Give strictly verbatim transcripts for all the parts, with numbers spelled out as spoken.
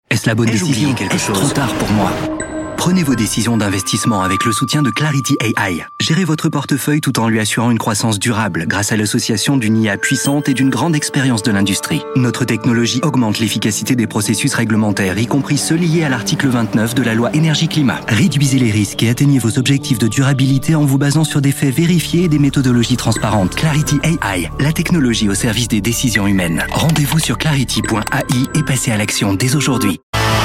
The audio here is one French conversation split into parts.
Est-ce la bonne Ai-je décision? oublié quelque Est-ce chose? trop tard pour moi? Prenez vos décisions d'investissement avec le soutien de Clarity A I. Gérez votre portefeuille tout en lui assurant une croissance durable grâce à l'association d'une I A puissante et d'une grande expérience de l'industrie. Notre technologie augmente l'efficacité des processus réglementaires, y compris ceux liés à l'article vingt-neuf de la loi énergie-climat. Réduisez les risques et atteignez vos objectifs de durabilité en vous basant sur des faits vérifiés et des méthodologies transparentes. Clarity A I, la technologie au service des décisions humaines. Rendez-vous sur clarity point A I et passez à l'action dès aujourd'hui.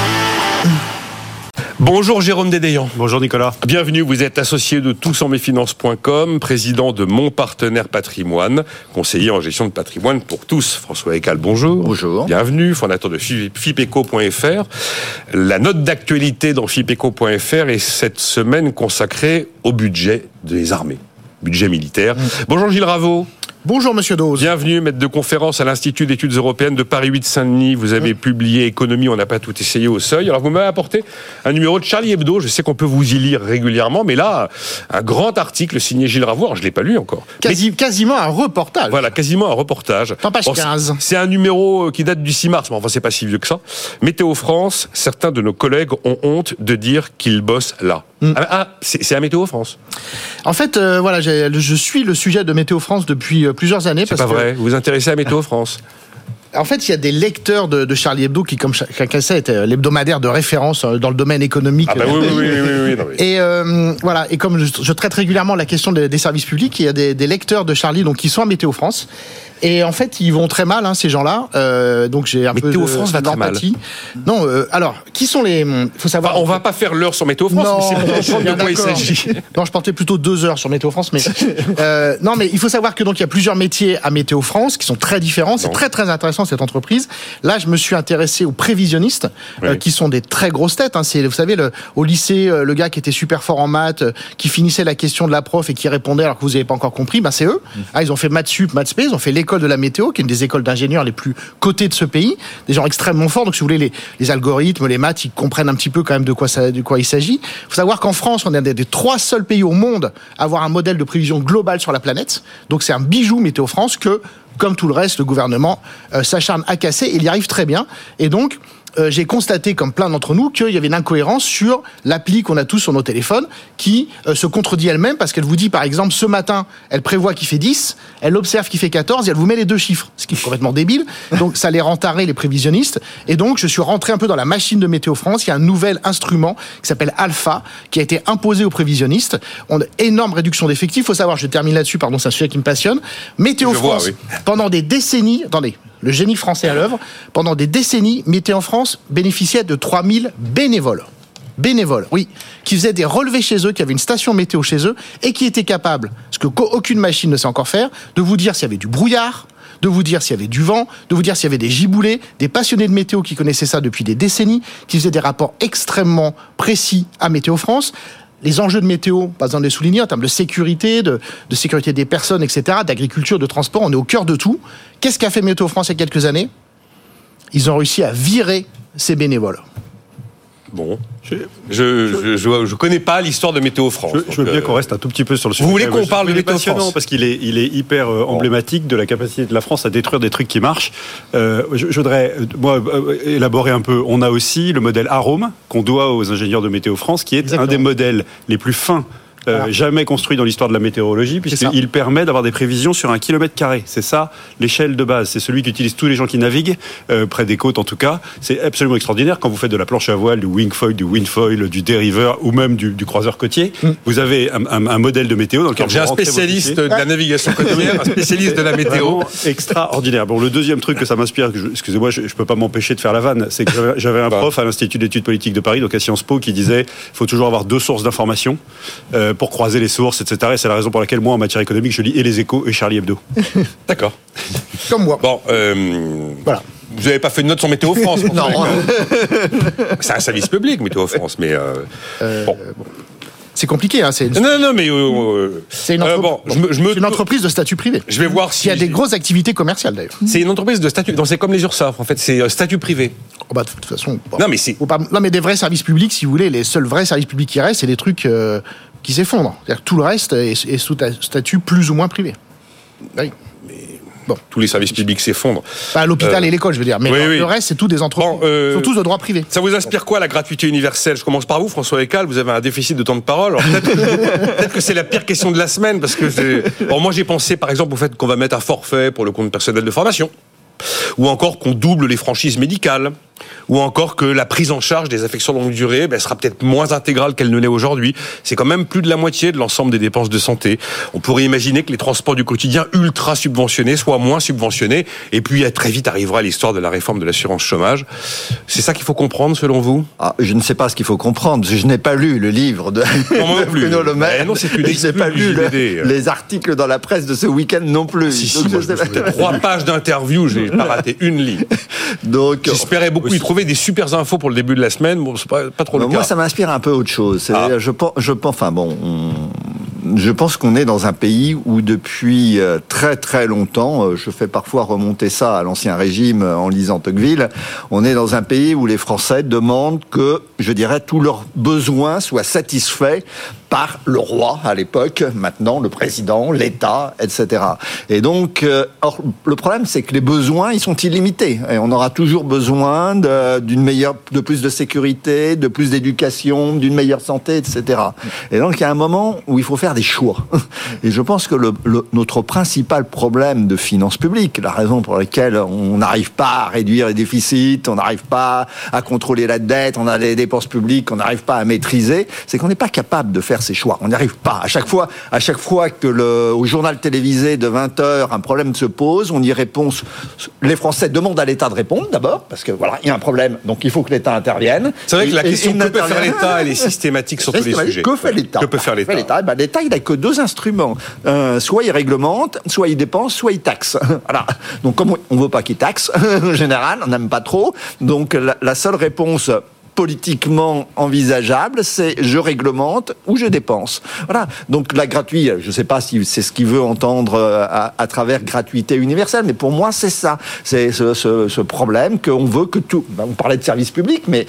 Bonjour Jérôme Dédéian. Bonjour Nicolas. Bienvenue, vous êtes associé de tous en mes finances point com, président de Mon Partenaire Patrimoine, conseiller en gestion de patrimoine pour tous. François Ecal, bonjour. Bonjour. Bienvenue, fondateur de Fipeco point F R. La note d'actualité dans Fipeco point F R est cette semaine consacrée au budget des armées, budget militaire. Mmh. Bonjour Gilles Raveau. Bonjour Monsieur Dose. Bienvenue, maître de conférence à l'Institut d'études européennes de Paris huit Saint-Denis. Vous avez mmh. publié Économie, on n'a pas tout essayé au seuil. Alors vous m'avez apporté un numéro de Charlie Hebdo. Je sais qu'on peut vous y lire régulièrement, mais là, un grand article signé Gilles Raveau. Alors je ne l'ai pas lu encore. Quasi, mais, quasiment un reportage. Voilà, quasiment un reportage. En page quinze. Bon, c'est un numéro qui date du six mars, mais enfin c'est pas si vieux que ça. Météo France, certains de nos collègues ont honte de dire qu'ils bossent là. Mmh. Ah, ah c'est, c'est à Météo France. En fait, euh, voilà, j'ai, je suis le sujet de Météo France depuis euh, plusieurs années. C'est parce pas que... vrai, vous vous intéressez à Météo France. En fait, il y a des lecteurs de, de Charlie Hebdo qui, comme chacun sait, était l'hebdomadaire de référence dans le domaine économique. Ah bah oui, oui, oui, oui, oui, non, oui. Et euh, voilà, et comme je, je traite régulièrement la question des, des services publics, il y a des, des lecteurs de Charlie donc qui sont à Météo France. Et en fait, ils vont très mal, hein, ces gens-là. Euh, donc j'ai un Météo peu de, France va très mal. Non, euh, alors qui sont les faut savoir. Enfin, on va pas faire l'heure sur Météo France, non, mais c'est pour comprendre de quoi il s'agit. Non, je portais plutôt deux heures sur Météo France, mais euh, non, mais il faut savoir que donc il y a plusieurs métiers à Météo France qui sont très différents. C'est non. très très intéressant cette entreprise. Là, je me suis intéressé aux prévisionnistes, oui. euh, qui sont des très grosses têtes. Hein. C'est, vous savez, le, au lycée, euh, le gars qui était super fort en maths, euh, qui finissait la question de la prof et qui répondait alors que vous n'avez pas encore compris, ben c'est eux. Mmh. Ah, ils ont fait maths sup, maths spé, ils ont fait l'école de la météo, qui est une des écoles d'ingénieurs les plus cotées de ce pays. Des gens extrêmement forts. Donc, si vous voulez, les, les algorithmes, les maths, ils comprennent un petit peu quand même de quoi ça, de quoi il s'agit. Il faut savoir qu'en France, on est un des, des trois seuls pays au monde à avoir un modèle de prévision globale sur la planète. Donc, c'est un bijou Météo France que, comme tout le reste, le gouvernement euh, s'acharne à casser. Et il y arrive très bien. Et donc, euh, j'ai constaté, comme plein d'entre nous, qu'il y avait une incohérence sur l'appli qu'on a tous sur nos téléphones, qui euh, se contredit elle-même, parce qu'elle vous dit, par exemple, ce matin, elle prévoit qu'il fait dix, elle observe qu'il fait quatorze, et elle vous met les deux chiffres, ce qui est complètement débile. Donc, ça les rend tarés, les prévisionnistes. Et donc, je suis rentré un peu dans la machine de Météo France. Il y a un nouvel instrument qui s'appelle Alpha, qui a été imposé aux prévisionnistes. On a énorme réduction d'effectifs. Il faut savoir, je termine là-dessus, pardon, c'est un sujet qui me passionne. Météo je France, vois, oui. pendant des décennies, attendez, le génie français à l'œuvre, pendant des décennies, Météo France bénéficiait de trois mille bénévoles. Bénévoles, oui, qui faisaient des relevés chez eux, qui avaient une station météo chez eux, et qui étaient capables, ce que aucune machine ne sait encore faire, de vous dire s'il y avait du brouillard, de vous dire s'il y avait du vent, de vous dire s'il y avait des giboulées, des passionnés de météo qui connaissaient ça depuis des décennies, qui faisaient des rapports extrêmement précis à Météo France. Les enjeux de météo, pas besoin de les souligner, en termes de sécurité, de, de sécurité des personnes, et cetera, d'agriculture, de transport, on est au cœur de tout. Qu'est-ce qu'a fait Météo France il y a quelques années ? Ils ont réussi à virer ces bénévoles. Bon, je je, je je connais pas l'histoire de Météo France. Je, je veux bien euh... qu'on reste un tout petit peu sur le sujet. Vous voulez qu'on parle de Météo France ? Parce qu'il est il est hyper euh, emblématique de la capacité de la France à détruire des trucs qui marchent. Euh, je, je voudrais moi euh, élaborer un peu. On a aussi le modèle Arome qu'on doit aux ingénieurs de Météo France, qui est Exactement. un des modèles les plus fins. Euh, voilà. Jamais construit dans l'histoire de la météorologie, puisqu'il permet d'avoir des prévisions sur un kilomètre carré. C'est ça, l'échelle de base. C'est celui qu'utilisent tous les gens qui naviguent, euh, près des côtes en tout cas. C'est absolument extraordinaire. Quand vous faites de la planche à voile, du wingfoil, du windfoil, du dériver ou même du, du croiseur côtier, mm. vous avez un, un, un modèle de météo dans lequel j'ai un spécialiste de la navigation côtière, un spécialiste de la météo. Extraordinaire. Bon, le deuxième truc que ça m'inspire, que je, excusez-moi, je, je peux pas m'empêcher de faire la vanne, c'est que j'avais, j'avais un prof à l'Institut d'études politiques de Paris, donc à Sciences Po, qui disait il faut toujours avoir deux sources d'information euh, pour croiser les sources, et cetera. Et c'est la raison pour laquelle moi, en matière économique, je lis et les Échos et Charlie Hebdo. D'accord. Comme moi. Bon, euh, voilà. Vous n'avez pas fait de note sur Météo France? Non. C'est un service public, Météo France, mais euh, euh, bon. bon. C'est compliqué, hein. C'est une... Non, non, mais euh, c'est une, entre... euh, bon, bon, je me, je me... c'est une entreprise de statut privé. Je vais voir si il y a des grosses activités commerciales d'ailleurs. C'est une entreprise de statut. Non, c'est comme les URSAF. En fait, c'est statut privé. Oh bah, de toute façon. Bon. Non, mais c'est. Pas... Non, mais des vrais services publics, si vous voulez, les seuls vrais services publics qui restent, c'est des trucs euh, qui s'effondrent. C'est-à-dire que tout le reste est, est sous statut plus ou moins privé. Oui. Mais... Bon. Tous les services publics s'effondrent. Bah, l'hôpital euh... et l'école, je veux dire. Mais oui, le, oui. le reste, c'est tout des entreprises. Bon, euh... Sont tous de droit privé. Ça vous inspire quoi, la gratuité universelle? Je commence par vous, François Ekal. Vous avez un déficit de temps de parole. Alors, peut-être, peut-être que c'est la pire question de la semaine, parce que j'ai... Bon, moi, j'ai pensé, par exemple, au fait qu'on va mettre un forfait pour le compte personnel de formation. Ou encore qu'on double les franchises médicales, ou encore que la prise en charge des affections de longue durée ben, sera peut-être moins intégrale qu'elle ne l'est aujourd'hui. C'est quand même plus de la moitié de l'ensemble des dépenses de santé. On pourrait imaginer que les transports du quotidien ultra subventionnés soient moins subventionnés, et puis très vite arrivera l'histoire de la réforme de l'assurance chômage. C'est ça qu'il faut comprendre, selon vous? Ah, je ne sais pas ce qu'il faut comprendre, parce que je n'ai pas lu le livre de, de Bruno Le Maire. Ben non, c'est une je n'ai pas lu le, les articles dans la presse de ce week-end non plus. Si, si, moi, je je trois pages d'interview, j'ai pas raté une ligne. Donc, j'espérais beaucoup y trouver des super infos pour le début de la semaine. Bon, c'est pas, pas trop le moi, cas. Ça m'inspire un peu autre chose. Ah. Je pense, je pense, enfin bon, on, je pense qu'on est dans un pays où depuis très très longtemps, je fais parfois remonter ça à l'ancien régime en lisant Tocqueville, on est dans un pays où les Français demandent que, je dirais, tous leurs besoins soient satisfaits par le roi à l'époque, maintenant le président, l'État, et cetera. Et donc, euh, or, le problème, c'est que les besoins, ils sont illimités. Et on aura toujours besoin de, d'une meilleure, de plus de sécurité, de plus d'éducation, d'une meilleure santé, et cetera. Et donc, il y a un moment où il faut faire des choix. Et je pense que le, le, notre principal problème de finances publiques, la raison pour laquelle on n'arrive pas à réduire les déficits, on n'arrive pas à contrôler la dette, on a des dépenses publiques qu'on n'arrive pas à maîtriser, c'est qu'on n'est pas capable de faire ces choix. On n'y arrive pas. À chaque fois, à chaque fois que le, au journal télévisé de vingt heures, un problème se pose, on y répond. Les Français demandent à l'État de répondre d'abord, parce que voilà, il y a un problème, donc il faut que l'État intervienne. C'est vrai que la et, question que peut faire l'État, elle est systématique sur tous les sujets. Que fait l'État Que peut faire l'État, l'État, ben, l'État, il n'a que deux instruments. Euh, soit il réglemente, soit il dépense, soit il taxe. Voilà. Donc comme on ne veut pas qu'il taxe, en général, on n'aime pas trop. Donc la, la seule réponse politiquement envisageable, c'est je réglemente ou je dépense. Voilà. Donc la gratuité, je ne sais pas si c'est ce qu'il veut entendre à, à travers gratuité universelle, mais pour moi c'est ça. C'est ce, ce, ce problème qu'on veut que tout. Ben, on parlait de services publics, mais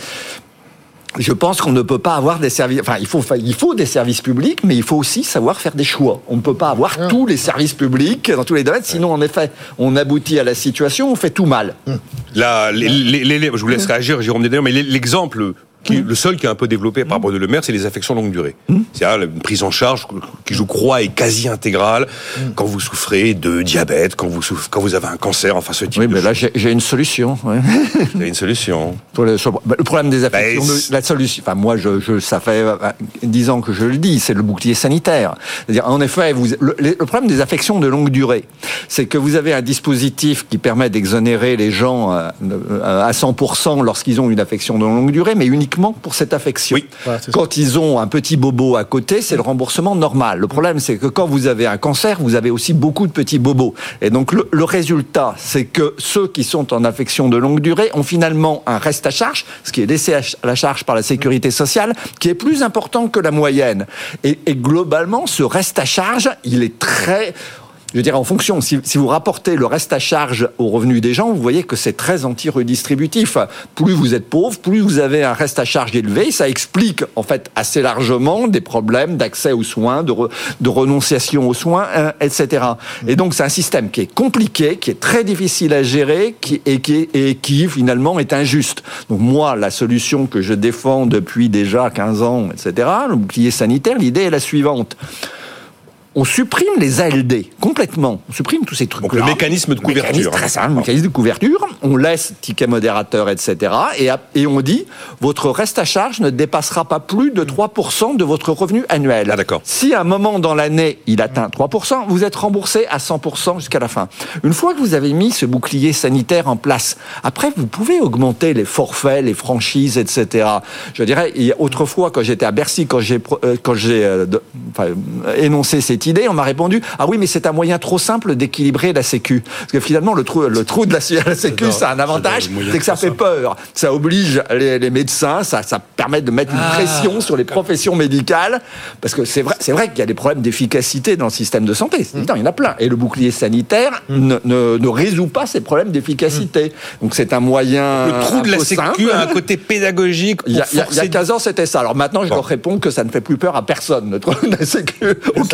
je pense qu'on ne peut pas avoir des services. Enfin, il faut, il faut des services publics, mais il faut aussi savoir faire des choix. On ne peut pas avoir mmh. tous les services publics dans tous les domaines, sinon, en effet, on aboutit à la situation, on fait tout mal. Mmh. Là, les, les, les, les, je vous laisse réagir, Jérôme Dédéon, mais l'exemple. Qui, mmh. Le seul qui est un peu développé par Bruno Le Maire, c'est les affections longue durée. Mmh. C'est-à-dire une prise en charge qui, je crois, est quasi intégrale mmh. quand vous souffrez de diabète, quand vous, souffrez, quand vous avez un cancer, enfin ce type oui, de mais choses. là, j'ai, j'ai une solution. Ouais. Vous avez une solution. Pour le, sur, bah, le problème des affections, bah, de, la solution, enfin, moi, je, je, ça fait dix ans que je le dis, c'est le bouclier sanitaire. C'est-à-dire, en effet, vous, le, le problème des affections de longue durée, c'est que vous avez un dispositif qui permet d'exonérer les gens à cent pour cent lorsqu'ils ont une affection de longue durée, mais uniquement pour cette affection. Oui. Voilà, quand ils ont un petit bobo à côté, c'est le remboursement normal. Le problème, c'est que quand vous avez un cancer, vous avez aussi beaucoup de petits bobos. Et donc, le, le résultat, c'est que ceux qui sont en affection de longue durée ont finalement un reste à charge, ce qui est laissé à la charge par la sécurité sociale, qui est plus important que la moyenne. Et, et globalement, ce reste à charge, il est très... Je veux dire, en fonction, si, si vous rapportez le reste à charge aux revenus des gens, vous voyez que c'est très anti-redistributif. Plus vous êtes pauvre, plus vous avez un reste à charge élevé. Ça explique, en fait, assez largement des problèmes d'accès aux soins, de, re, de renonciation aux soins, hein, et cetera. Et donc, c'est un système qui est compliqué, qui est très difficile à gérer qui, et, qui, et qui, finalement, est injuste. Donc, moi, la solution que je défends depuis déjà quinze ans, et cetera, le bouclier sanitaire, l'idée est la suivante. On supprime les A L D complètement. On supprime tous ces trucs. Donc le mécanisme de couverture. Mécanisme, très simple, le mécanisme de couverture. On laisse ticket modérateur, et cetera. Et, et on dit, votre reste à charge ne dépassera pas plus de trois pour cent de votre revenu annuel. Ah, d'accord. Si à un moment dans l'année, il atteint trois pour cent, vous êtes remboursé à cent pour cent jusqu'à la fin. Une fois que vous avez mis ce bouclier sanitaire en place, après, vous pouvez augmenter les forfaits, les franchises, et cetera. Je dirais, autrefois, quand j'étais à Bercy, quand j'ai, quand j'ai euh, de, enfin, énoncé cette idée, on m'a répondu « Ah oui, mais c'est un moyen trop simple d'équilibrer la Sécu. » Parce que finalement, le trou, le trou de la, la Sécu, ça a un avantage, c'est que ça fait peur. Ça oblige les, les médecins, ça, ça permet de mettre une ah, pression sur les professions médicales. Parce que c'est vrai, c'est vrai qu'il y a des problèmes d'efficacité dans le système de santé. C'est évident, il y en a plein. Et le bouclier sanitaire mmh. ne, ne, ne résout pas ces problèmes d'efficacité. Mmh. Donc c'est un moyen. Le trou de la Sécu simple. A un côté pédagogique. Il y, a, il y a quinze ans, c'était ça. Alors maintenant, je bon. leur réponds que ça ne fait plus peur à personne, le trou de la Sécu. Aucun médecin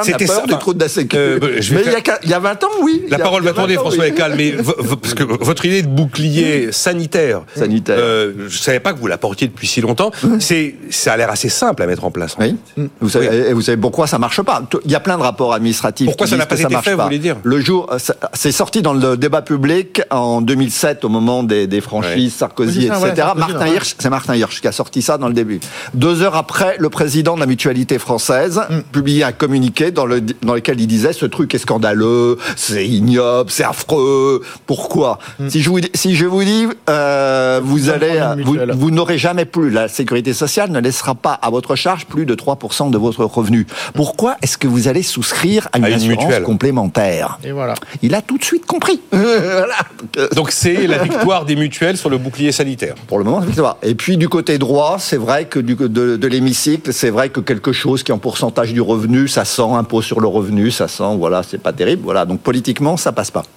n'a C'était peur ça, des enfin, trous de la sécu. euh, bah, je vais mais faire- il, y a, qu'à- il y a vingt ans, oui. La Il y a- parole il y a va tourner, vingt ans, François oui. Ecal, mais v- v- parce que votre idée de bouclier sanitaire, Sanitaire. euh, je savais pas que vous la portiez depuis si longtemps. C'est, ça a l'air assez simple à mettre en place. en Oui. fait. Vous savez, Oui. et vous savez pourquoi ça marche pas. Il y a plein de rapports administratifs. Pourquoi qui ça n'a disent pas que été marche fait, vous pas. voulez dire Le jour, ça- c'est sorti dans le débat public en deux mille sept au moment des, des franchises, Ouais. Sarkozy, Oui, c'est ça, et cetera. ouais, Sarkozy, Martin ouais. Hirsch, c'est Martin Hirsch qui a sorti ça dans le début. Deux heures après, le président de la Mutualité française Mm. publiait un communiqué dans, le, dans lequel il disait ce truc est scandaleux, c'est ignoble, c'est affreux. Pourquoi Mm. Si je vous dis, si je vous dis, euh, vous Ça allez, prend une vous, mutuelle. vous n'aurez jamais plus, la sécurité sociale ne laissera pas à votre charge plus de trois pour cent de votre revenu. Pourquoi est-ce que vous allez souscrire à une, À une assurance mutuelle. complémentaire? Et voilà. Il a tout de suite compris. Voilà. Donc, euh, Donc c'est la victoire des mutuelles sur le bouclier sanitaire. Pour le moment, c'est victoire. Et puis du côté droit, c'est vrai que du, de, de l'hémicycle, c'est vrai que quelque chose qui est en pourcentage du revenu, ça sent impôt sur le revenu, ça sent, voilà, c'est pas terrible. Voilà, donc politiquement, ça passe pas.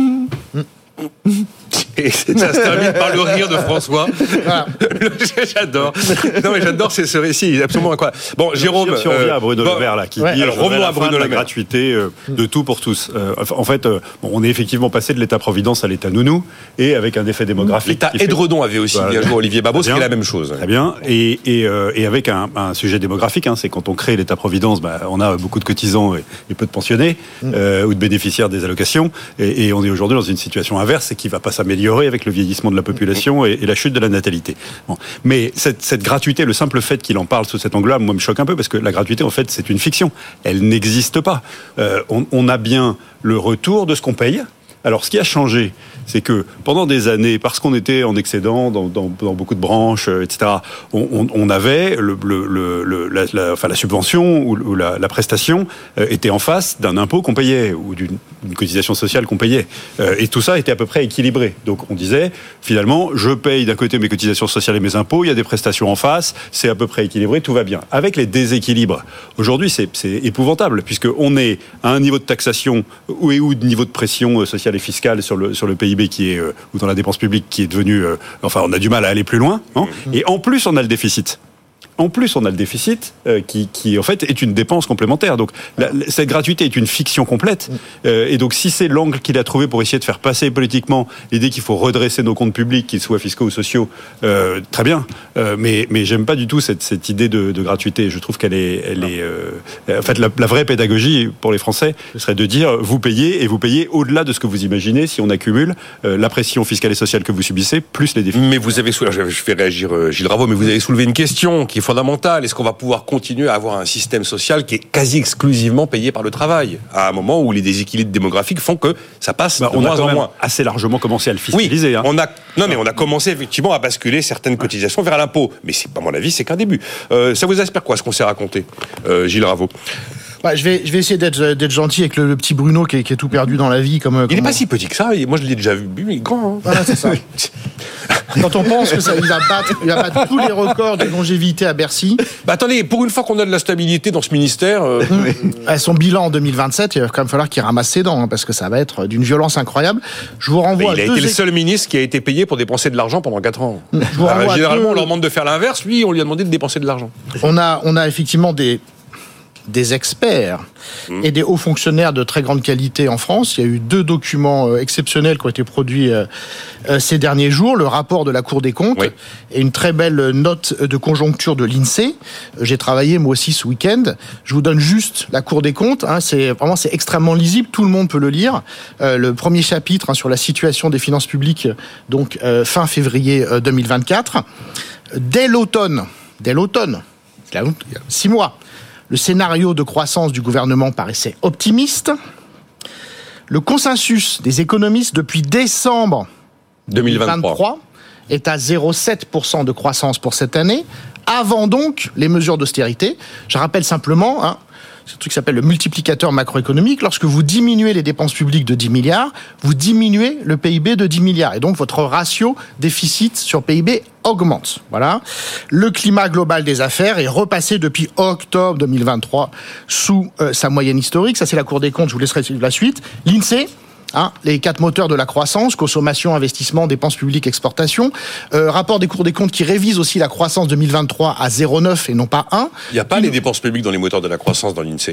Et ça se termine par le rire de François. Voilà. J'adore. Non mais j'adore ce, ce récit, il est absolument incroyable. Bon, Jérôme. Si on revient euh, à Bruno bon, Le Maire, là, qui ouais. dit Alors, je veux revenons la à fin Bruno de la Le Maire. gratuité euh, de tout pour tous. Euh, en fait, euh, bon, on est effectivement passé de l'État-providence à l'État-nounou, et avec un effet démographique. L'État qui fait- Edredon avait aussi Voilà. dit un jour Olivier Babos, Très qui est bien. la même chose. Très bien. Et, et, euh, et avec un, un sujet démographique, hein, c'est quand on crée l'État-providence, bah, on a beaucoup de cotisants et, et peu de pensionnés euh, ou de bénéficiaires des allocations. Et, et on est aujourd'hui dans une situation inverse et qui ne va pas s'améliorer avec le vieillissement de la population et, et la chute de la natalité. Bon. Mais cette, cette gratuité, le simple fait qu'il en parle sous cet angle-là, moi, me choque un peu parce que la gratuité, en fait, c'est une fiction. Elle n'existe pas. Euh, on, on a bien le retour de ce qu'on paye. Alors, ce qui a changé, c'est que pendant des années, parce qu'on était en excédent dans, dans, dans beaucoup de branches, euh, et cetera, on, on, on avait le, le, le, le, la, la, enfin, la subvention ou, ou la, la prestation euh, était en face d'un impôt qu'on payait ou d'une une cotisation sociale qu'on payait. Euh, et tout ça était à peu près équilibré. Donc, on disait, finalement, je paye d'un côté mes cotisations sociales et mes impôts, il y a des prestations en face, c'est à peu près équilibré, tout va bien. Avec les déséquilibres, aujourd'hui, c'est, c'est épouvantable, puisqu'on est à un niveau de taxation ou, et ou de niveau de pression euh, sociale et fiscale sur le, sur le P I B qui est, euh, ou dans la dépense publique qui est devenu, euh, enfin, on a du mal à aller plus loin, hein, et en plus, on a le déficit. En plus, on a le déficit euh, qui, qui, en fait, est une dépense complémentaire. Donc, la, la, cette gratuité est une fiction complète. Euh, et donc, si c'est l'angle qu'il a trouvé pour essayer de faire passer politiquement l'idée qu'il faut redresser nos comptes publics, qu'ils soient fiscaux ou sociaux, euh, très bien. Euh, mais, mais j'aime pas du tout cette, cette idée de, de gratuité. Je trouve qu'elle est, elle est. Euh, en fait, la, la vraie pédagogie pour les Français serait de dire vous payez et vous payez au-delà de ce que vous imaginez si on accumule euh, la pression fiscale et sociale que vous subissez plus les déficits. Mais vous avez soulevé, je fais réagir euh, Gilles Ravaud, mais vous avez soulevé une question qui est fondamentale. Est-ce qu'on va pouvoir continuer à avoir un système social qui est quasi exclusivement payé par le travail, à un moment où les déséquilibres démographiques font que ça passe Bah, de on a moins quand en même moins. assez largement commencé à le fiscaliser. Oui, hein. on a, non mais on a commencé effectivement à basculer certaines cotisations vers l'impôt. Mais c'est, à mon avis, c'est qu'un début. Euh, ça vous inspire quoi, ce qu'on s'est raconté, euh, Gilles Ravaud? Bah, je vais, je vais essayer d'être, d'être gentil avec le, le petit Bruno qui est, qui est tout perdu dans la vie. Comme, Il n'est comme pas on- si petit que ça. Moi, je l'ai déjà vu, mais il est grand. Hein. Voilà, c'est ça. Quand on pense que ça, il va battre, il va battre tous les records de longévité à Bercy. Bah attendez, pour une fois qu'on a de la stabilité dans ce ministère, euh, À son bilan en deux mille vingt-sept, il va quand même falloir qu'il ramasse ses dents, hein, parce que ça va être d'une violence incroyable. Je vous renvoie il a à deux été le ex- seul ministre qui a été payé pour dépenser de l'argent pendant quatre ans. Je vous Alors, renvoie à généralement, deux- on leur demande de faire l'inverse. Lui, on lui a demandé de dépenser de l'argent. On a, on a effectivement des, des experts et des hauts fonctionnaires de très grande qualité en France. Il y a eu deux documents euh, exceptionnels qui ont été produits euh, euh, ces derniers jours. Le rapport de la Cour des comptes Oui. et une très belle note de conjoncture de l'INSEE. J'ai travaillé moi aussi ce week-end. Je vous donne juste la Cour des comptes. Hein, c'est vraiment c'est extrêmement lisible. Tout le monde peut le lire. Euh, le premier chapitre hein, sur la situation des finances publiques, donc euh, fin février euh, deux mille vingt-quatre. Dès l'automne, dès l'automne, il y a six mois. Le scénario de croissance du gouvernement paraissait optimiste. Le consensus des économistes depuis décembre deux mille vingt-trois est à zéro virgule sept pour cent de croissance pour cette année, avant donc les mesures d'austérité. Je rappelle simplement, hein, c'est un truc qui s'appelle le multiplicateur macroéconomique. Lorsque vous diminuez les dépenses publiques de dix milliards, vous diminuez le P I B de dix milliards. Et donc, votre ratio déficit sur P I B augmente. Voilà. Le climat global des affaires est repassé depuis octobre deux mille vingt-trois sous euh, sa moyenne historique. Ça, c'est la Cour des comptes. Je vous laisserai suivre la suite. L'INSEE, hein, les quatre moteurs de la croissance, consommation, investissement, dépenses publiques, exportation. Euh, rapport des cours des comptes qui révise aussi la croissance deux mille vingt-trois à zéro virgule neuf et non pas un. Il n'y a pas les dépenses publiques dans les moteurs de la croissance dans l'INSEE.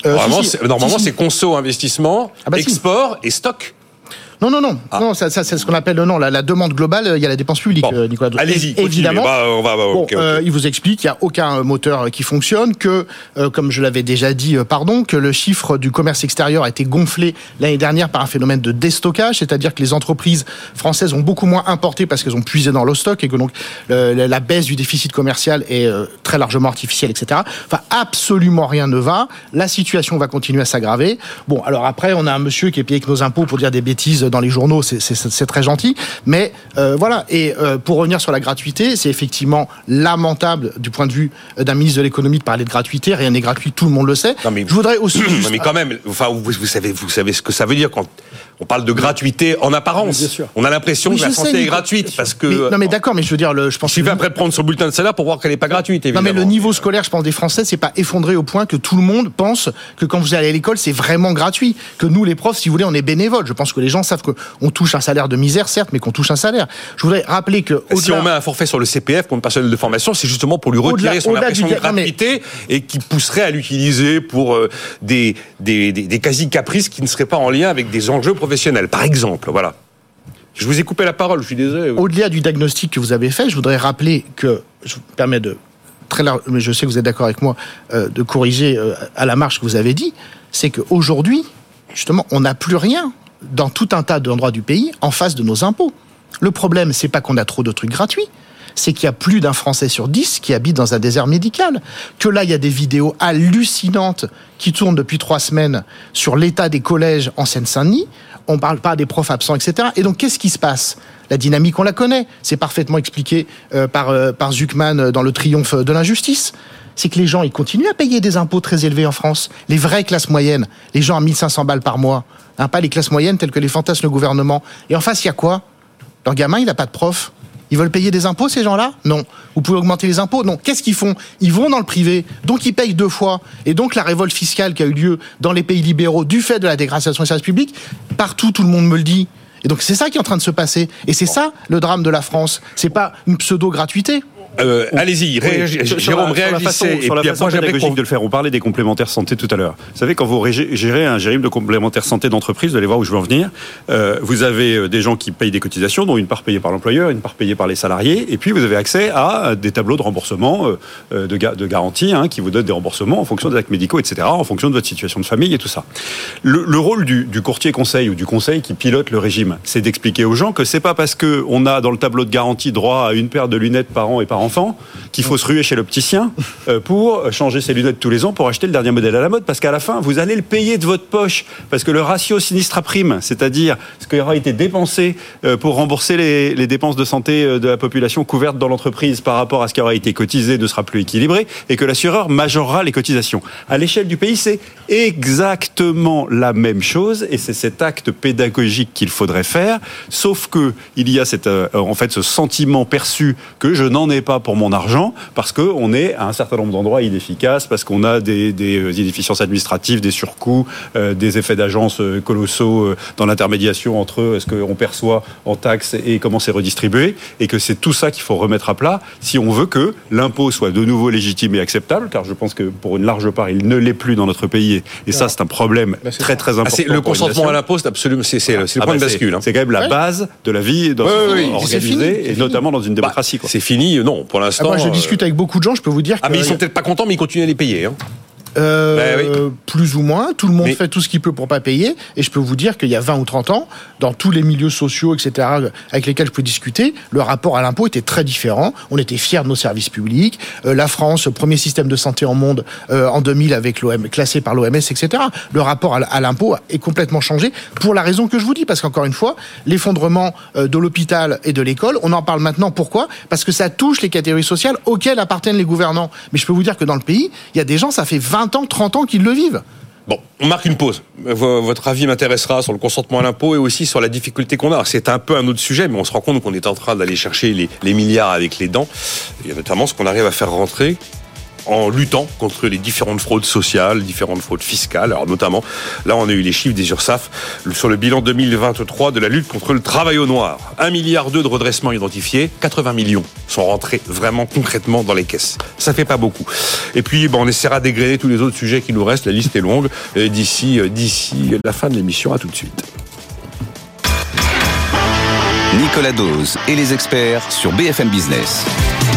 Euh, normalement, si, si. c'est, normalement si, si. c'est conso, investissement, Ah bah si. export et stock. Non, non, non, Ah. non ça, ça, c'est ce qu'on appelle non, la, la demande globale, il y a la dépense publique, Bon, euh, Nicolas. Donc, allez-y, é- évidemment. Bah, on va, bah, Bon, okay, okay. euh, il vous explique qu'il n'y a aucun moteur qui fonctionne, que, euh, comme je l'avais déjà dit, euh, pardon, que le chiffre du commerce extérieur a été gonflé l'année dernière par un phénomène de déstockage, c'est-à-dire que les entreprises françaises ont beaucoup moins importé parce qu'elles ont puisé dans le stock et que donc euh, la baisse du déficit commercial est euh, très largement artificielle, et cetera. Enfin, absolument rien ne va. La situation va continuer à s'aggraver. Bon, alors après, on a un monsieur qui est payé avec nos impôts pour dire des bêtises dans les journaux, c'est C'est, c'est très gentil, mais euh, voilà. Et euh, pour revenir sur la gratuité, c'est effectivement lamentable du point de vue d'un ministre de l'économie de parler de gratuité. Rien n'est gratuit, tout le monde le sait. Non, mais, je voudrais aussi. Non, mais quand même, enfin, vous, vous savez, vous savez ce que ça veut dire quand on parle de gratuité en apparence. Bien sûr. On a l'impression Oui, que la je santé sais, est Nicolas. gratuite parce que. Mais, non, mais d'accord, mais je veux dire, le, je pense. Il suffit que- après de prendre son bulletin de salaire pour voir qu'elle n'est pas gratuite, Non, évidemment. mais le niveau scolaire, je pense, des Français, c'est pas effondré au point que tout le monde pense que quand vous allez à l'école, c'est vraiment gratuit. Que nous, les profs, si vous voulez, on est bénévoles. Je pense que les gens savent qu'on touche un salaire de misère, certes, mais qu'on touche un salaire. Je voudrais rappeler que Si au-delà- on met un forfait sur le C P F pour une personnel de formation, c'est justement pour lui Au-delà- retirer son au-delà impression du- de non, mais- gratuité et qui pousserait à l'utiliser pour euh, des, des, des, des quasi-caprices qui ne seraient pas en lien avec des enjeux professionnels, par exemple. Voilà. Je vous ai coupé la parole, je suis désolé. Au-delà du diagnostic que vous avez fait, je voudrais rappeler que, je vous permets de, très large, mais je sais que vous êtes d'accord avec moi, euh, de corriger euh, à la marge ce que vous avez dit, c'est qu'aujourd'hui, justement, on n'a plus rien dans tout un tas d'endroits du pays en face de nos impôts. Le problème, c'est pas qu'on a trop de trucs gratuits, c'est qu'il y a plus d'un Français sur dix qui habite dans un désert médical. Que là, il y a des vidéos hallucinantes qui tournent depuis trois semaines sur l'état des collèges en Seine-Saint-Denis. On parle pas des profs absents, et cetera. Et donc, qu'est-ce qui se passe ? La dynamique, on la connaît. C'est parfaitement expliqué euh, par, euh, par Zuckman dans Le Triomphe de l'injustice. C'est que les gens, ils continuent à payer des impôts très élevés en France. Les vraies classes moyennes, les gens à mille cinq cents balles par mois. Hein, pas les classes moyennes telles que les fantasme le gouvernement. Et en face, il y a quoi ? Leur gamin, il n'a pas de prof. Ils veulent payer des impôts, ces gens-là ? Non. Vous pouvez augmenter les impôts ? Non. Qu'est-ce qu'ils font ? Ils vont dans le privé, donc ils payent deux fois. Et donc la révolte fiscale qui a eu lieu dans les pays libéraux du fait de la dégradation des services publics, partout, tout le monde me le dit. Et donc c'est ça qui est en train de se passer. Et c'est ça le drame de la France. C'est pas une pseudo-gratuité. Euh, allez-y, réagi- Oui, sur Jérôme, la- sur la réagissez. façon- sur la puis façon après, j'aimerais pédagogique qu'on- de le faire. On parlait des complémentaires santé tout à l'heure. Vous savez, quand vous régé- gérez un régime de complémentaires santé d'entreprise, vous allez voir où je veux en venir. Euh, vous avez euh, des gens qui payent des cotisations, dont une part payée par l'employeur, une part payée par les salariés, et puis vous avez accès à euh, des tableaux de remboursement, euh, euh, de, ga- de garantie, hein, qui vous donnent des remboursements en fonction des actes médicaux, et cetera, en fonction de votre situation de famille et tout ça. Le, le rôle du, du courtier conseil ou du conseil qui pilote le régime, c'est d'expliquer aux gens que c'est pas parce que on a dans le tableau de garantie droit à une paire de lunettes par an et par enfant qu'il faut se ruer chez l'opticien euh, pour changer ses lunettes tous les ans pour acheter le dernier modèle à la mode, parce qu'à la fin, vous allez le payer de votre poche, parce que le ratio sinistre à prime, c'est-à-dire ce qui aura été dépensé euh, pour rembourser les, les dépenses de santé euh, de la population couvertes dans l'entreprise par rapport à ce qui aura été cotisé ne sera plus équilibré, et que l'assureur majorera les cotisations. À l'échelle du pays, c'est exactement la même chose, et c'est cet acte pédagogique qu'il faudrait faire, sauf que il y a cette, euh, en fait, ce sentiment perçu que je n'en ai pas pour mon argent, parce qu'on est à un certain nombre d'endroits inefficaces, parce qu'on a des, des inefficiences administratives, des surcoûts, euh, des effets d'agence euh, colossaux euh, dans l'intermédiation entre euh, ce qu'on perçoit en taxes et comment c'est redistribué, et que c'est tout ça qu'il faut remettre à plat si on veut que l'impôt soit de nouveau légitime et acceptable, car je pense que pour une large part, il ne l'est plus dans notre pays, et ça, c'est un problème Bah, c'est très ça. très Ah, important. c'est, le pour une consentement nation. à l'impôt, c'est absolument, c'est, c'est, c'est le Ah point bah, de bascule. c'est, hein. c'est quand même la Ouais. base de la vie dans Oui, oui, oui. C'est fini, organisée, c'est et notamment dans une démocratie. Quoi. C'est fini, non, pour Ah, l'instant. moi, je euh, discute avec beaucoup de gens, je peux vous dire Ah, que. mais ils sont peut-être pas contents, mais ils continuent à les payer. Hein. Euh, Ben oui. Plus ou moins, tout le monde Mais- fait tout ce qu'il peut pour pas payer, et je peux vous dire qu'il y a vingt ou trente ans, dans tous les milieux sociaux, et cetera, avec lesquels je peux discuter, le rapport à l'impôt était très différent. On était fiers de nos services publics. Euh, la France, premier système de santé au monde euh, en deux mille avec l'O M, classé par l'O M S, et cetera. Le rapport à, à l'impôt est complètement changé pour la raison que je vous dis, parce qu'encore une fois, l'effondrement euh, de l'hôpital et de l'école, on en parle maintenant. Pourquoi ? Parce que ça touche les catégories sociales auxquelles appartiennent les gouvernants. Mais je peux vous dire que dans le pays, il y a des gens, ça fait vingt ans, trente ans qu'ils le vivent. Bon, on marque une pause. V- Votre avis m'intéressera sur le consentement à l'impôt et aussi sur la difficulté qu'on a. Alors, c'est un peu un autre sujet, mais on se rend compte qu'on est en train d'aller chercher les, les milliards avec les dents. Il y a notamment ce qu'on arrive à faire rentrer en luttant contre les différentes fraudes sociales, différentes fraudes fiscales. Alors notamment, là on a eu les chiffres des URSSAF sur le bilan deux mille vingt-trois de la lutte contre le travail au noir. un milliard deux de redressement identifié, quatre-vingts millions sont rentrés vraiment concrètement dans les caisses. Ça fait pas beaucoup. Et puis ben, on essaiera d'égrener tous les autres sujets qui nous restent, la liste est longue, et d'ici, d'ici la fin de l'émission. À tout de suite. Nicolas Dose et les experts sur B F M Business.